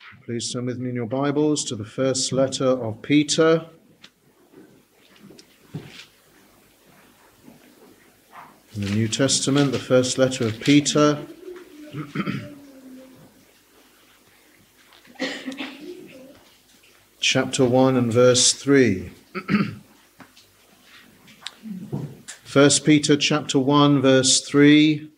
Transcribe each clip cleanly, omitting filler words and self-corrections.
Please turn with me in your Bibles to the first letter of Peter. In the New Testament, the first letter of Peter. Chapter 1 and verse 3. 1 Peter chapter 1 verse 3.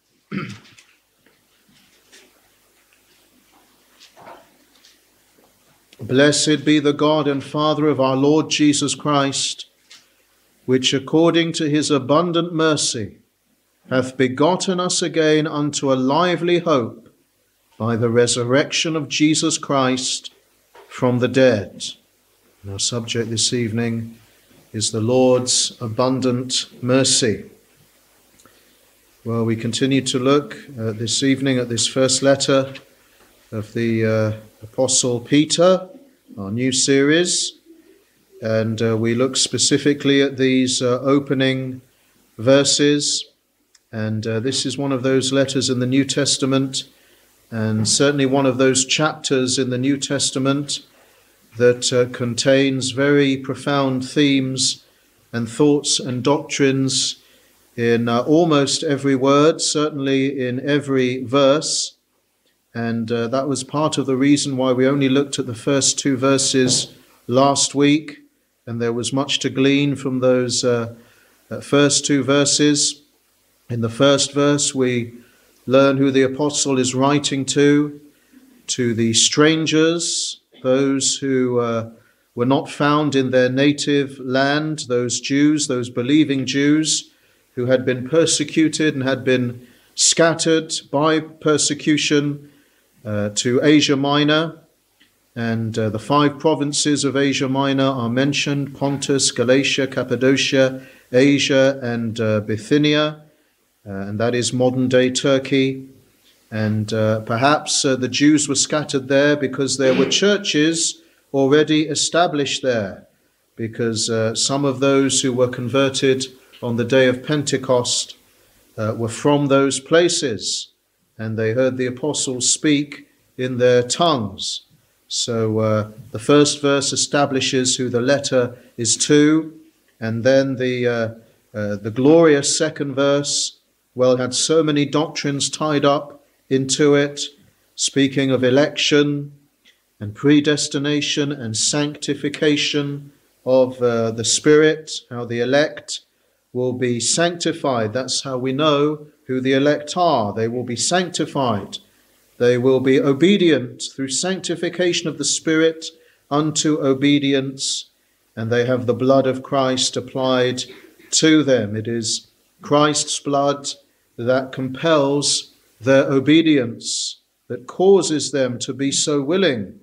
Blessed be the God and Father of our Lord Jesus Christ, which according to his abundant mercy hath begotten us again unto a lively hope by the resurrection of Jesus Christ from the dead. And our subject this evening is the Lord's abundant mercy. Well, we continue to look this evening at this first letter of the Apostle Peter, our new series, and we look specifically at these opening verses, and this is one of those letters in the New Testament, and certainly one of those chapters in the New Testament that contains very profound themes and thoughts and doctrines in almost every word, certainly in every verse. And that was part of the reason why we only looked at the first two verses last week, and there was much to glean from those first two verses. In the first verse, we learn who the apostle is writing to the strangers, those who were not found in their native land, those Jews, those believing Jews who had been persecuted and had been scattered by persecution to Asia Minor, and the 5 provinces of Asia Minor are mentioned: Pontus, Galatia, Cappadocia, Asia, and Bithynia, and that is modern-day Turkey. And perhaps the Jews were scattered there because there were churches already established there, because some of those who were converted on the day of Pentecost were from those places, and they heard the apostles speak in their tongues. So the first verse establishes who the letter is to, and then the glorious second verse, well, had so many doctrines tied up into it, speaking of election and predestination and sanctification of the Spirit, how the elect will be sanctified. That's how we know who the elect are. They will be sanctified. They will be obedient through sanctification of the Spirit unto obedience, and they have the blood of Christ applied to them. It is Christ's blood that compels their obedience, that causes them to be so willing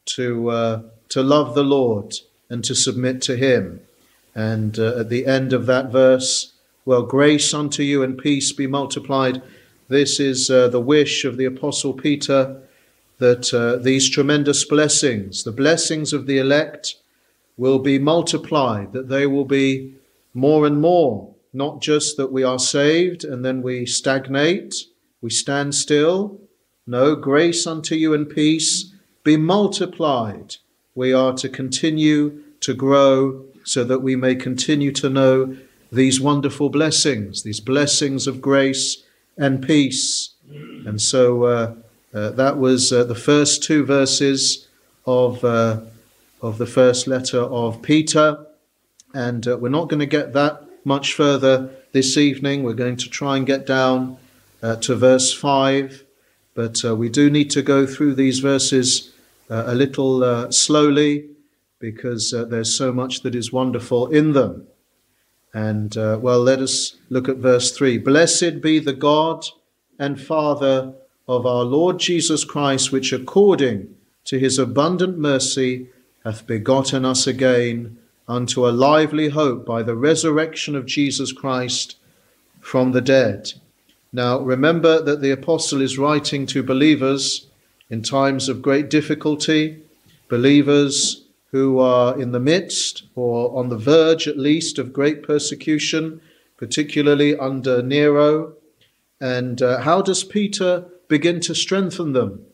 to love the Lord and to submit to him. And at the end of that verse, well, grace unto you and peace be multiplied. This is the wish of the Apostle Peter, that these tremendous blessings, the blessings of the elect, will be multiplied, that they will be more and more, not just that we are saved and then we stagnate, we stand still. No, grace unto you and peace be multiplied. We are to continue to grow so that we may continue to know these wonderful blessings, these blessings of grace and peace. And so that was the first two verses of the first letter of Peter. And we're not going to get that much further this evening. We're going to try and get down to verse 5. But we do need to go through these verses a little slowly, because there's so much that is wonderful in them. And, well, let us look at verse 3. Blessed be the God and Father of our Lord Jesus Christ, which according to his abundant mercy hath begotten us again unto a lively hope by the resurrection of Jesus Christ from the dead. Now, remember that the apostle is writing to believers in times of great difficulty, believers who are in the midst, or on the verge at least, of great persecution, particularly under Nero. And how does Peter begin to strengthen them?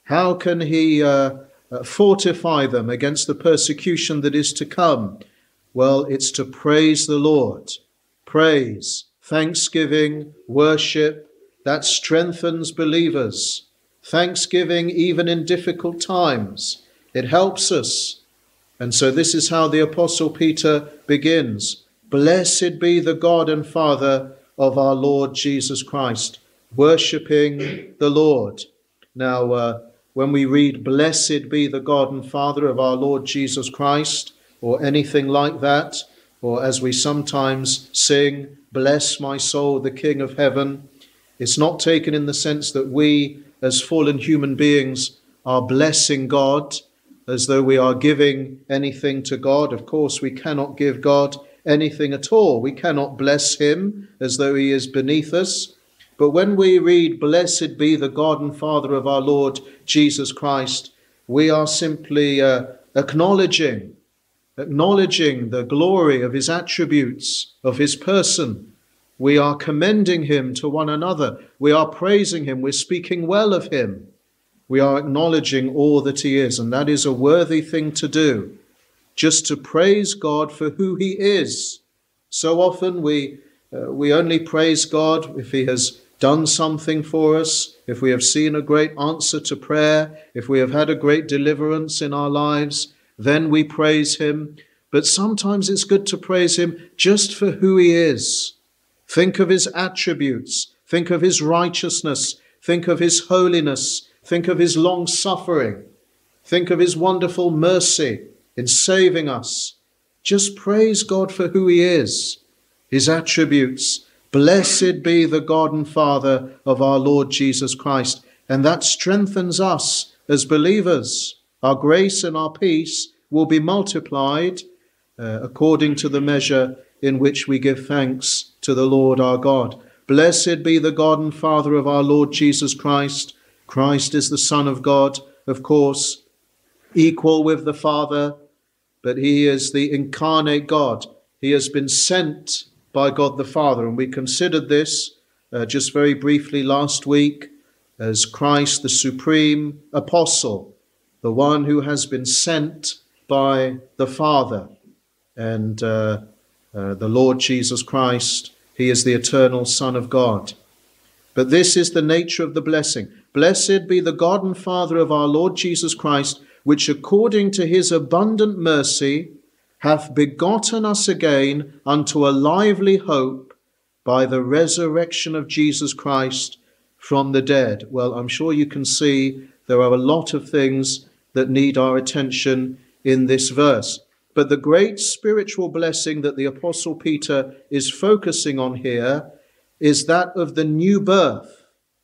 How can he fortify them against the persecution that is to come? Well, it's to praise the Lord. Praise, thanksgiving, worship, that strengthens believers. Thanksgiving even in difficult times. It helps us. And so this is how the Apostle Peter begins. Blessed be the God and Father of our Lord Jesus Christ. Worshipping the Lord. Now, when we read, blessed be the God and Father of our Lord Jesus Christ, or anything like that, or as we sometimes sing, bless my soul, the King of heaven, it's not taken in the sense that we, as fallen human beings, are blessing God as though we are giving anything to God. Of course, we cannot give God anything at all. We cannot bless him as though he is beneath us. But when we read, blessed be the God and Father of our Lord Jesus Christ, we are simply acknowledging the glory of his attributes, of his person. We are commending him to one another. We are praising him. We're speaking well of him. We are acknowledging all that he is, and that is a worthy thing to do, just to praise God for who he is. So often we only praise God if he has done something for us, if we have seen a great answer to prayer, if we have had a great deliverance in our lives, then we praise him. But sometimes it's good to praise him just for who he is. Think of his attributes. Think of his righteousness. Think of his holiness. Think of his long suffering. Think of his wonderful mercy in saving us. Just praise God for who he is, his attributes. Blessed be the God and Father of our Lord Jesus Christ. And that strengthens us as believers. Our grace and our peace will be multiplied according to the measure in which we give thanks to the Lord our God. Blessed be the God and Father of our Lord Jesus Christ. Christ is the Son of God, of course, equal with the Father, but he is the incarnate God. He has been sent by God the Father, and we considered this just very briefly last week as Christ, the supreme apostle, the one who has been sent by the Father, and the Lord Jesus Christ, he is the eternal Son of God. But this is the nature of the blessing. Blessed be the God and Father of our Lord Jesus Christ, which according to his abundant mercy hath begotten us again unto a lively hope by the resurrection of Jesus Christ from the dead. Well, I'm sure you can see there are a lot of things that need our attention in this verse. But the great spiritual blessing that the Apostle Peter is focusing on here is that of the new birth,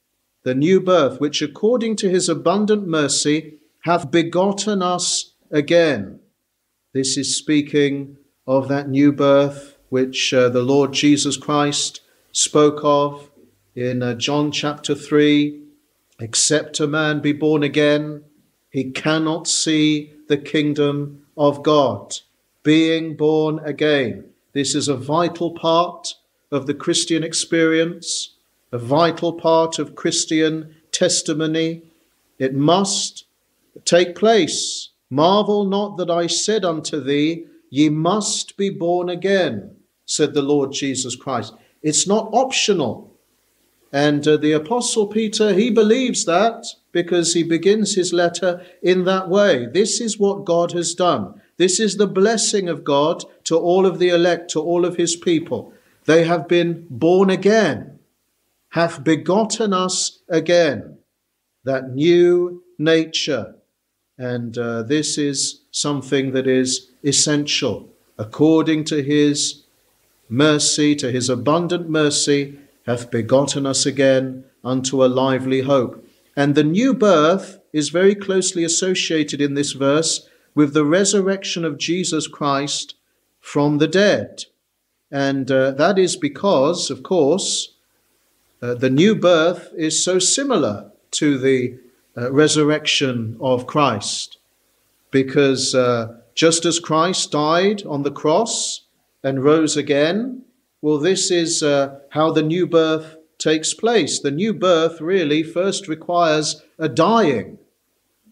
which according to his abundant mercy hath begotten us again. This is speaking of that new birth which the Lord Jesus Christ spoke of in John chapter 3. Except a man be born again, he cannot see the kingdom of God. Being born again. This is a vital part of the Christian experience, a vital part of Christian testimony. It must take place. Marvel not that I said unto thee, ye must be born again, said the Lord Jesus Christ. It's not optional. And the Apostle Peter, he believes that because he begins his letter in that way. This is what God has done. This is the blessing of God to all of the elect, to all of his people. They have been born again, hath begotten us again, that new nature. And this is something that is essential. According to his mercy, to his abundant mercy, hath begotten us again unto a lively hope. And the new birth is very closely associated in this verse with the resurrection of Jesus Christ from the dead. And that is because, of course, the new birth is so similar to the resurrection of Christ. Because just as Christ died on the cross and rose again, well, this is how the new birth takes place. The new birth really first requires a dying.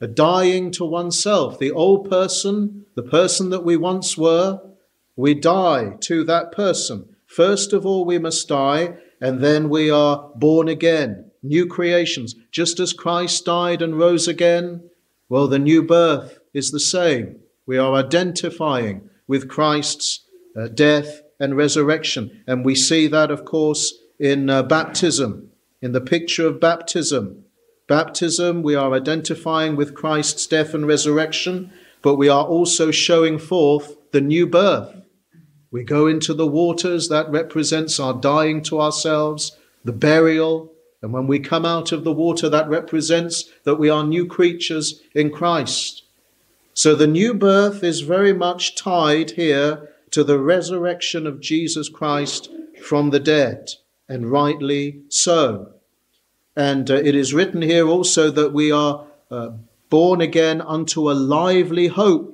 dying to oneself. The old person, the person that we once were, we die to that person. First of all, we must die, and then we are born again, new creations. Just as Christ died and rose again, well, the new birth is the same. We are identifying with Christ's death and resurrection. And we see that, of course, in baptism, in the picture of baptism. Baptism, we are identifying with Christ's death and resurrection, but we are also showing forth the new birth. We go into the waters, that represents our dying to ourselves, the burial, and when we come out of the water, that represents that we are new creatures in Christ. So the new birth is very much tied here to the resurrection of Jesus Christ from the dead, and rightly so. And it is written here also that we are born again unto a lively hope.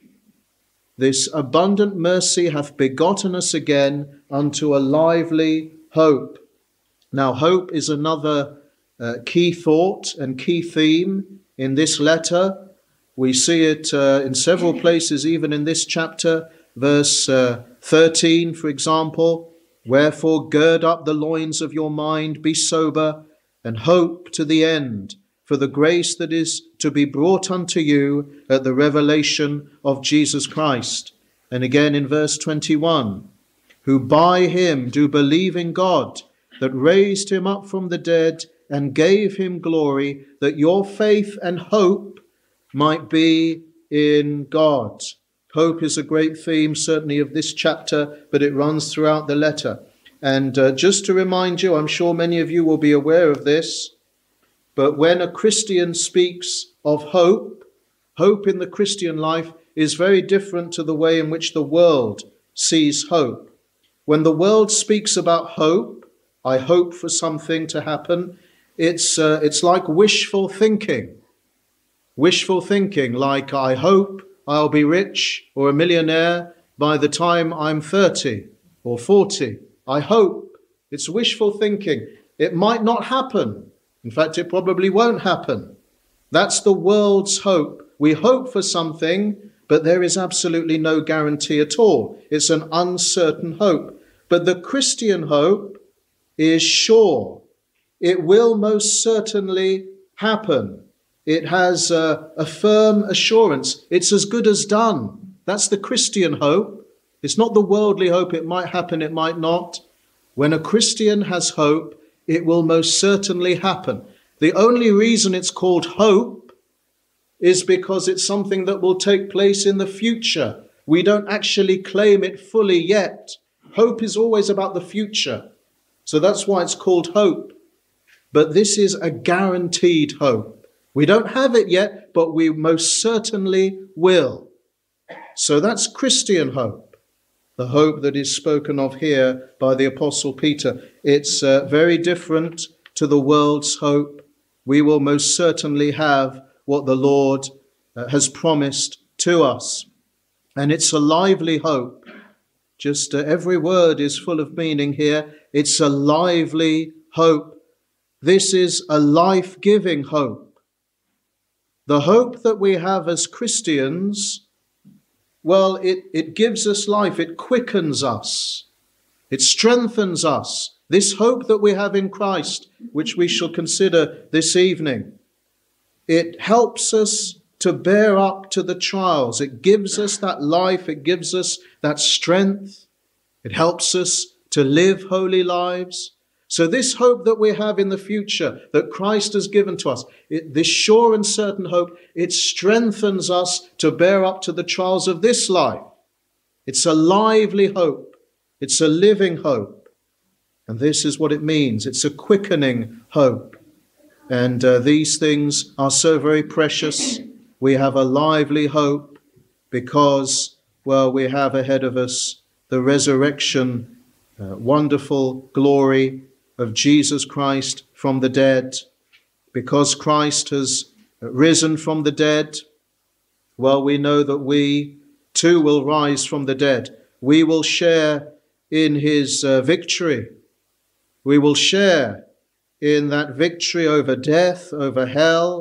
This abundant mercy hath begotten us again unto a lively hope. Now, hope is another key thought and key theme in this letter. We see it in several places, even in this chapter, verse 13, for example. Wherefore gird up the loins of your mind, be sober, and hope to the end for the grace that is to be brought unto you at the revelation of Jesus Christ. And again in verse 21, who by him do believe in God, that raised him up from the dead and gave him glory, that your faith and hope might be in God. Hope is a great theme, certainly of this chapter, but it runs throughout the letter. And just to remind you, I'm sure many of you will be aware of this, but when a Christian speaks of hope, hope in the Christian life is very different to the way in which the world sees hope. When the world speaks about hope, I hope for something to happen, it's like wishful thinking. Wishful thinking, like I hope I'll be rich or a millionaire by the time I'm 30 or 40. I hope. It's wishful thinking. It might not happen. In fact, it probably won't happen. That's the world's hope. We hope for something, but there is absolutely no guarantee at all. It's an uncertain hope. But the Christian hope is sure. It will most certainly happen. It has a firm assurance. It's as good as done. That's the Christian hope. It's not the worldly hope. It might happen, it might not. When a Christian has hope, it will most certainly happen. The only reason it's called hope is because it's something that will take place in the future. We don't actually claim it fully yet. Hope is always about the future. So that's why it's called hope. But this is a guaranteed hope. We don't have it yet, but we most certainly will. So that's Christian hope. The hope that is spoken of here by the Apostle Peter. It's very different to the world's hope. We will most certainly have what the Lord has promised to us. And it's a lively hope. Just every word is full of meaning here. It's a lively hope. This is a life-giving hope. The hope that we have as Christians, well, it gives us life. It quickens us. It strengthens us. This hope that we have in Christ, which we shall consider this evening, it helps us to bear up to the trials. It gives us that life. It gives us that strength. It helps us to live holy lives. So this hope that we have in the future that Christ has given to us, this sure and certain hope, it strengthens us to bear up to the trials of this life. It's a lively hope. It's a living hope. And this is what it means. It's a quickening hope. And these things are so very precious. We have a lively hope because, well, we have ahead of us the resurrection, wonderful glory of Jesus Christ from the dead. Because Christ has risen from the dead, well, we know that we too will rise from the dead. We will share in his victory. We will share in that victory over death, over hell,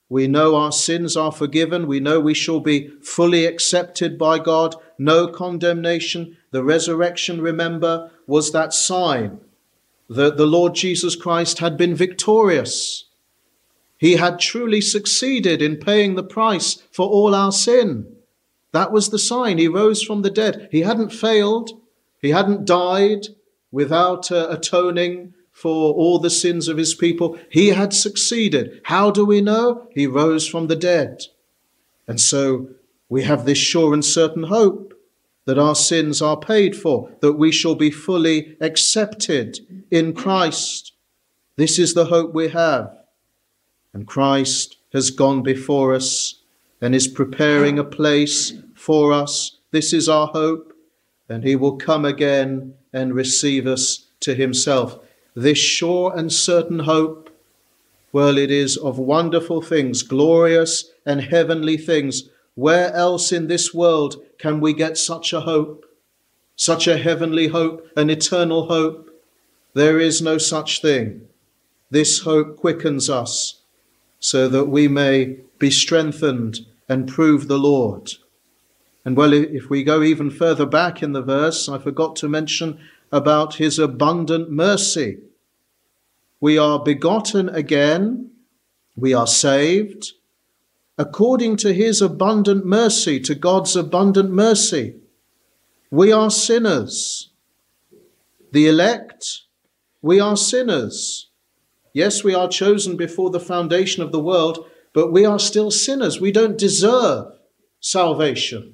We know our sins are forgiven. We know we shall be fully accepted by God. No condemnation. The resurrection, remember, was that sign that the Lord Jesus Christ had been victorious. He had truly succeeded in paying the price for all our sin. That was the sign. He rose from the dead. He hadn't failed. He hadn't died without atoning for all the sins of his people. He had succeeded. How do we know? He rose from the dead. And so we have this sure and certain hope that our sins are paid for, that we shall be fully accepted in Christ. This is the hope we have. And Christ has gone before us and is preparing a place for us. This is our hope, and he will come again and receive us to himself. This sure and certain hope, well, it is of wonderful things, glorious and heavenly things. Where else in this world can we get such a hope, such a heavenly hope, an eternal hope? There is no such thing. This hope quickens us so that we may be strengthened and prove the Lord. And well, if we go even further back in the verse, I forgot to mention about his abundant mercy. We are begotten again, we are saved, according to his abundant mercy, to God's abundant mercy. We are sinners. The elect, we are sinners. Yes, we are chosen before the foundation of the world, but we are still sinners. We don't deserve salvation.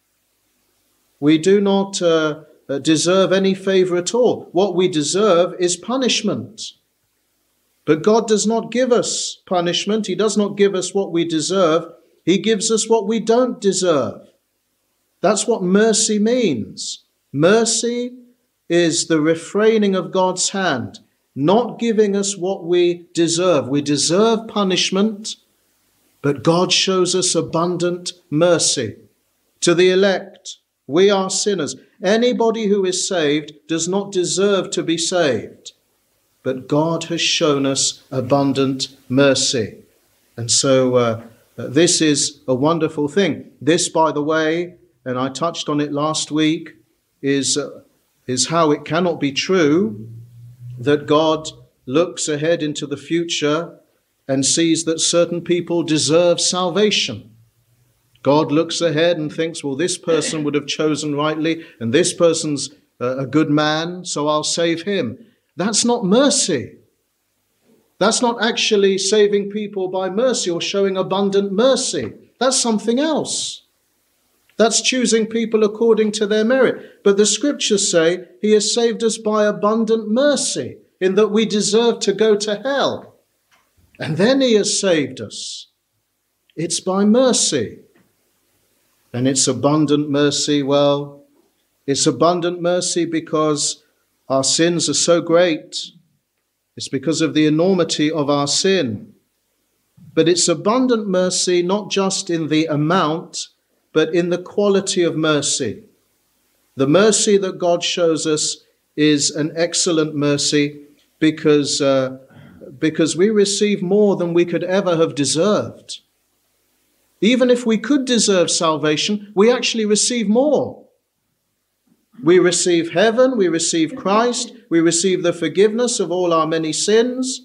We do not deserve any favor at all. What we deserve is punishment. But God does not give us punishment. He does not give us what we deserve. He gives us what we don't deserve. That's what mercy means. Mercy is the refraining of God's hand, not giving us what we deserve. We deserve punishment, but God shows us abundant mercy. To the elect, we are sinners. Anybody who is saved does not deserve to be saved. But God has shown us abundant mercy. And so this is a wonderful thing. This, by the way, and I touched on it last week, is how it cannot be true that God looks ahead into the future and sees that certain people deserve salvation. God looks ahead and thinks, well, this person would have chosen rightly, and this person's a good man, so I'll save him. That's not mercy. That's not actually saving people by mercy or showing abundant mercy. That's something else. That's choosing people according to their merit. But the scriptures say he has saved us by abundant mercy, in that we deserve to go to hell. And then he has saved us. It's by mercy. And it's abundant mercy. Well, it's abundant mercy because our sins are so great. It's because of the enormity of our sin. But it's abundant mercy not just in the amount, but in the quality of mercy. The mercy that God shows us is an excellent mercy because we receive more than we could ever have deserved. Even if we could deserve salvation, we actually receive more. We receive heaven, we receive Christ, we receive the forgiveness of all our many sins.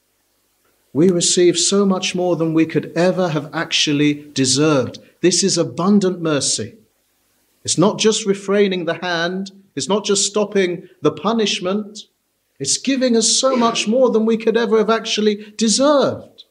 We receive so much more than we could ever have actually deserved. This is abundant mercy. It's not just refraining the hand, it's not just stopping the punishment, it's giving us so much more than we could ever have actually deserved.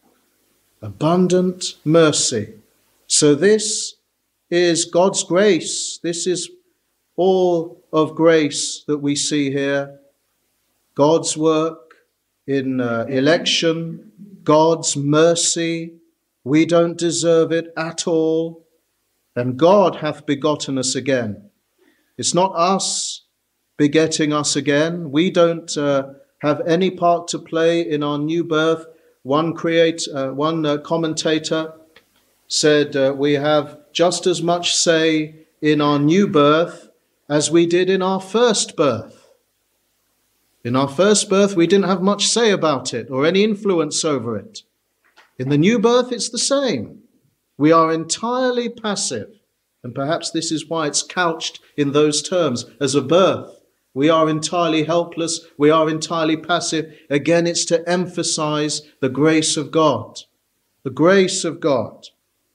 Abundant mercy. So this is God's grace. This is all of grace that we see here. God's work in election, God's mercy. We don't deserve it at all. And God hath begotten us again. It's not us begetting us again. We don't have any part to play in our new birth. One commentator said we have just as much say in our new birth as we did in our first birth. In our first birth, we didn't have much say about it or any influence over it. In the new birth, it's the same. We are entirely passive. And perhaps this is why it's couched in those terms as a birth. We are entirely helpless. We are entirely passive. Again, it's to emphasize the grace of God. The grace of God.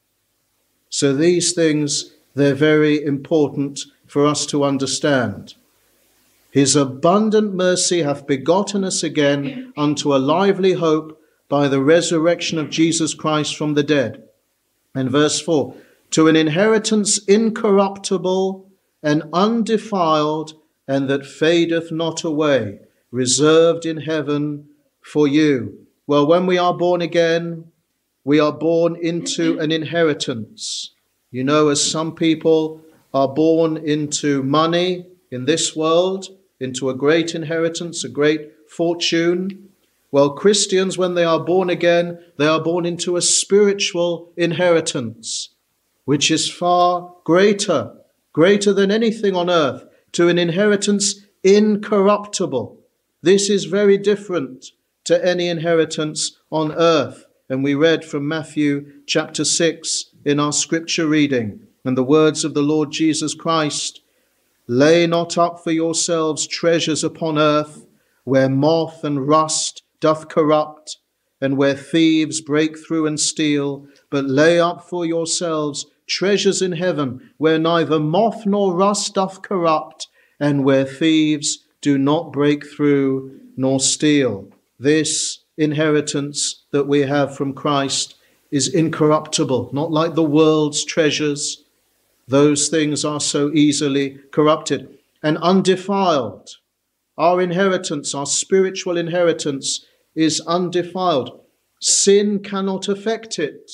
So these things, they're very important for us to understand. His abundant mercy hath begotten us again unto a lively hope by the resurrection of Jesus Christ from the dead. And verse 4, to an inheritance incorruptible and undefiled, and that fadeth not away, reserved in heaven for you. Well, when we are born again, we are born into an inheritance. You know, as some people are born into money in this world, into a great inheritance, a great fortune. Well, Christians, when they are born again, they are born into a spiritual inheritance, which is far greater than anything on earth, to an inheritance incorruptible. This is very different to any inheritance on earth. And we read from Matthew chapter 6 in our scripture reading, and the words of the Lord Jesus Christ, lay not up for yourselves treasures upon earth, where moth and rust doth corrupt, and where thieves break through and steal, but lay up for yourselves treasures in heaven, where neither moth nor rust doth corrupt, and where thieves do not break through nor steal. This inheritance that we have from Christ is incorruptible, not like the world's treasures. Those things are so easily corrupted, and undefiled. Our inheritance, our spiritual inheritance, is undefiled. Sin cannot affect it.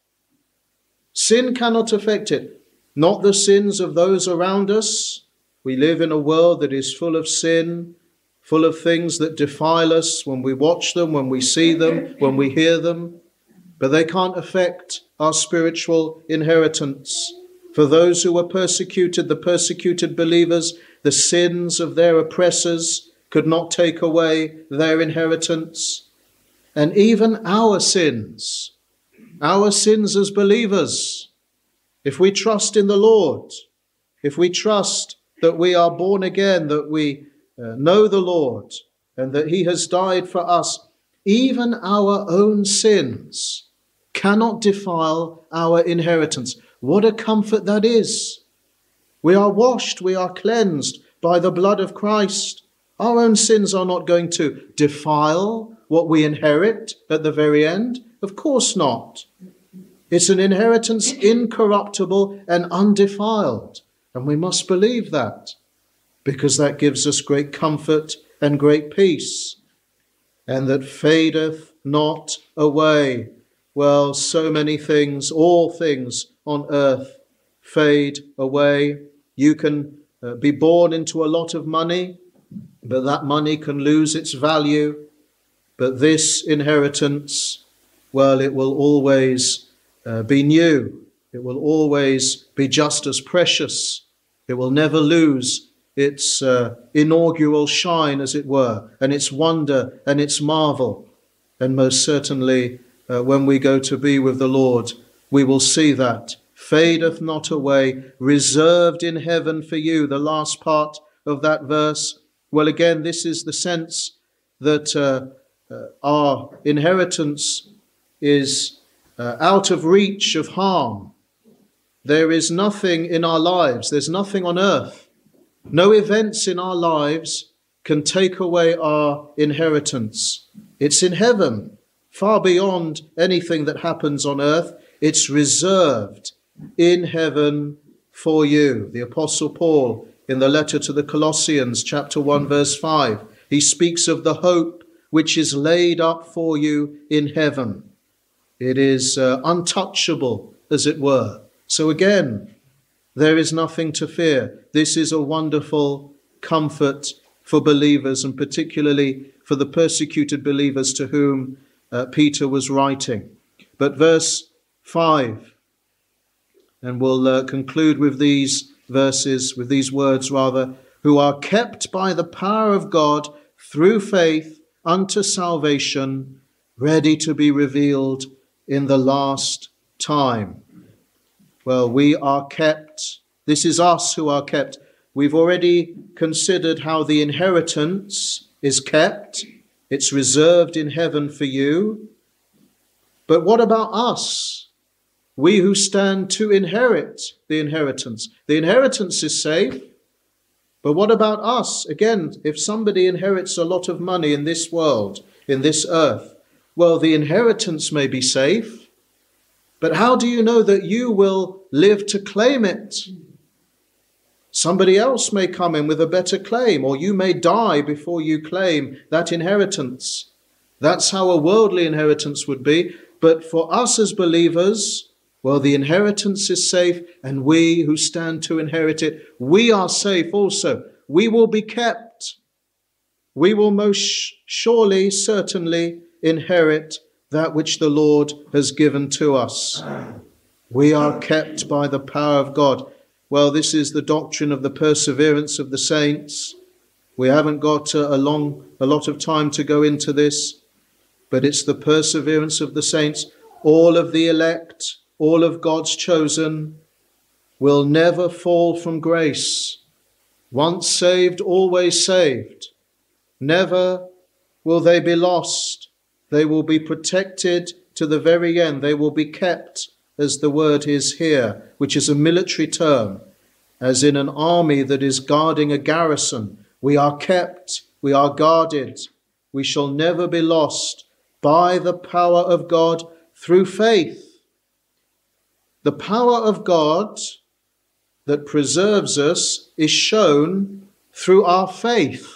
Sin cannot affect it. Not the sins of those around us. We live in a world that is full of sin, full of things that defile us when we watch them, when we see them, when we hear them. But they can't affect our spiritual inheritance. For those who were persecuted, the persecuted believers, the sins of their oppressors could not take away their inheritance. And even our sins as believers, if we trust in the Lord, if we trust that we are born again, that we know the Lord, and that he has died for us, even our own sins cannot defile our inheritance. What a comfort that is. We are washed, we are cleansed by the blood of Christ. Our own sins are not going to defile what we inherit at the very end. Of course not. It's an inheritance incorruptible and undefiled. And we must believe that, because that gives us great comfort and great peace. And that fadeth not away. Well, so many things, all things on earth fade away. You can be born into a lot of money, but that money can lose its value. But this inheritance, well, it will always be new. It will always be just as precious. It will never lose its inaugural shine, as it were, and its wonder and its marvel. And most certainly, when we go to be with the Lord, we will see that. Fadeth not away, reserved in heaven for you. The last part of that verse. Well, again, this is the sense that our inheritance is out of reach of harm. There is nothing in our lives, there's nothing on earth. No events in our lives can take away our inheritance. It's in heaven, far beyond anything that happens on earth. It's reserved in heaven for you. The Apostle Paul, in the letter to the Colossians, chapter 1, verse 5, he speaks of the hope which is laid up for you in heaven. It is untouchable, as it were. So again, there is nothing to fear. This is a wonderful comfort for believers, and particularly for the persecuted believers to whom Peter was writing. But verse 5, and we'll conclude with these verses, with these words rather, who are kept by the power of God through faith unto salvation, ready to be revealed in the last time. Well, we are kept. This is us who are kept. We've already considered how the inheritance is kept. It's reserved in heaven for you. But what about us? We who stand to inherit the inheritance. The inheritance is safe. But what about us? Again, if somebody inherits a lot of money in this world, in this earth, well, the inheritance may be safe. But how do you know that you will live to claim it? Somebody else may come in with a better claim, or you may die before you claim that inheritance. That's how a worldly inheritance would be. But for us as believers, well, the inheritance is safe, and we who stand to inherit it, we are safe also. We will be kept. We will most surely, certainly inherit that which the Lord has given to us. We are kept by the power of God. Well, this is the doctrine of the perseverance of the saints. We haven't got a lot of time to go into this, but it's the perseverance of the saints. All of the elect, all of God's chosen, will never fall from grace. Once saved, always saved. Never will they be lost. They will be protected to the very end. They will be kept, as the word is here, which is a military term, as in an army that is guarding a garrison. We are kept, we are guarded. We shall never be lost by the power of God through faith. The power of God that preserves us is shown through our faith.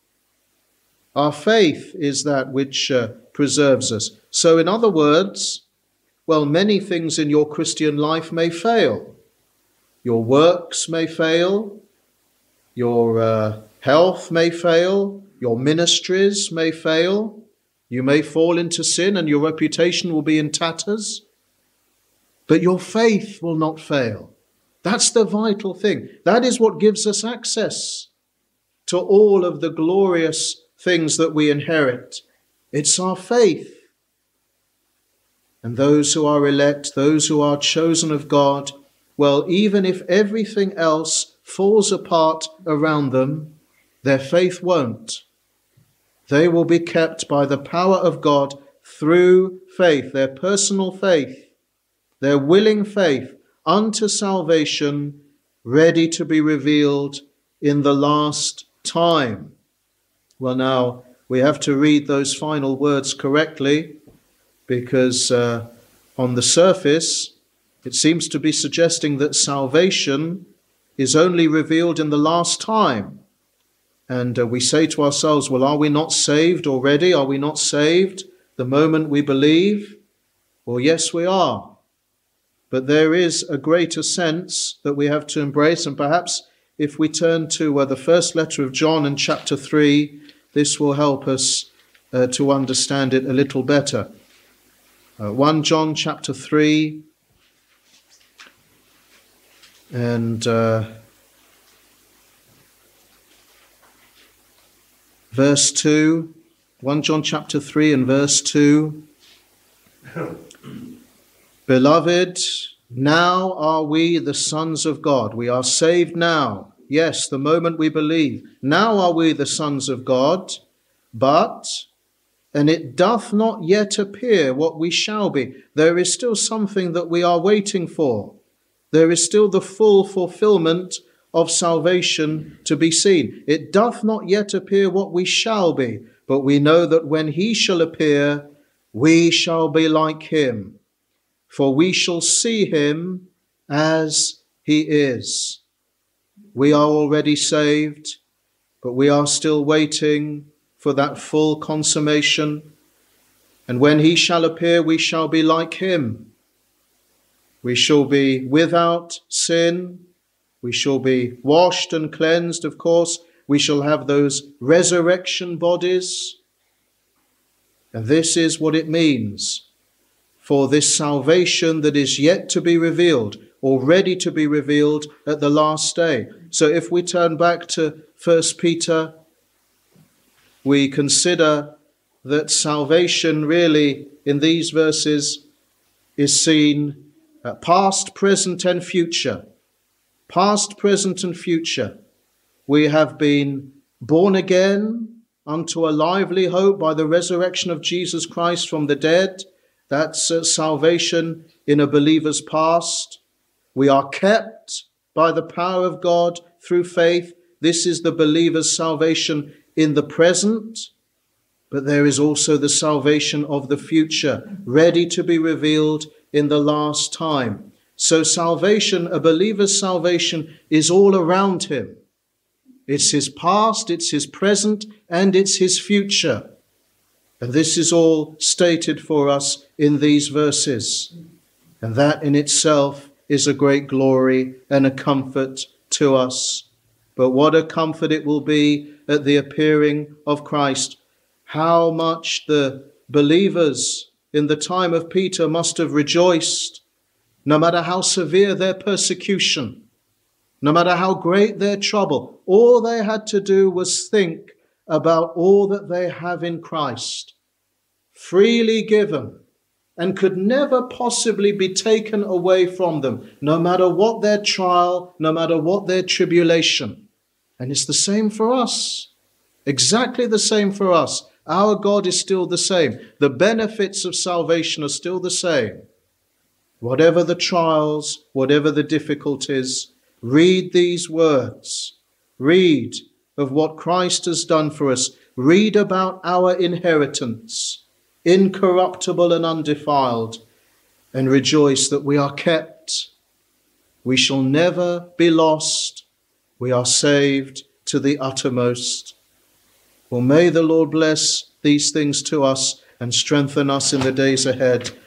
Our faith is that which preserves us. So in other words, well, many things in your Christian life may fail. Your works may fail. Your health may fail. Your ministries may fail. You may fall into sin and your reputation will be in tatters. But your faith will not fail. That's the vital thing. That is what gives us access to all of the glorious things that we inherit. It's our faith. And those who are elect, those who are chosen of God, well, even if everything else falls apart around them, their faith won't. They will be kept by the power of God through faith, their personal faith, their willing faith unto salvation, ready to be revealed in the last time. Well, now, we have to read those final words correctly, because on the surface, it seems to be suggesting that salvation is only revealed in the last time. And we say to ourselves, well, are we not saved already? Are we not saved the moment we believe? Well, yes, we are. But there is a greater sense that we have to embrace. And perhaps if we turn to the first letter of John in chapter 3, this will help us to understand it a little better. 1 John chapter 3 and verse 2. 1 John chapter 3 and verse 2. Beloved, now are we the sons of God. We are saved now. Yes, the moment we believe. Now are we the sons of God, and it doth not yet appear what we shall be. There is still something that we are waiting for. There is still the full fulfillment of salvation to be seen. It doth not yet appear what we shall be, but we know that when he shall appear, we shall be like him, for we shall see him as he is. We are already saved, but we are still waiting for that full consummation. And when he shall appear, we shall be like him. We shall be without sin. We shall be washed and cleansed, of course. We shall have those resurrection bodies. And this is what it means for this salvation that is yet to be revealed, or ready to be revealed at the last day. So if we turn back to 1 Peter, we consider that salvation really in these verses is seen past, present, and future. Past, present, and future. We have been born again unto a lively hope by the resurrection of Jesus Christ from the dead. That's salvation in a believer's past. We are kept by the power of God through faith. This is the believer's salvation in the present. But there is also the salvation of the future, ready to be revealed in the last time. So salvation, a believer's salvation, is all around him. It's his past, it's his present, and it's his future. And this is all stated for us in these verses. And that in itself is a great glory and a comfort to us. But what a comfort it will be at the appearing of Christ. How much the believers in the time of Peter must have rejoiced, no matter how severe their persecution, no matter how great their trouble. All they had to do was think about all that they have in Christ, freely given, and could never possibly be taken away from them, no matter what their trial, no matter what their tribulation. And it's the same for us, exactly the same for us. Our God is still the same. The benefits of salvation are still the same. Whatever the trials, whatever the difficulties, read these words. Read of what Christ has done for us. Read about our inheritance, incorruptible and undefiled, and rejoice that we are kept. We shall never be lost. We are saved to the uttermost. Well, may the Lord bless these things to us and strengthen us in the days ahead.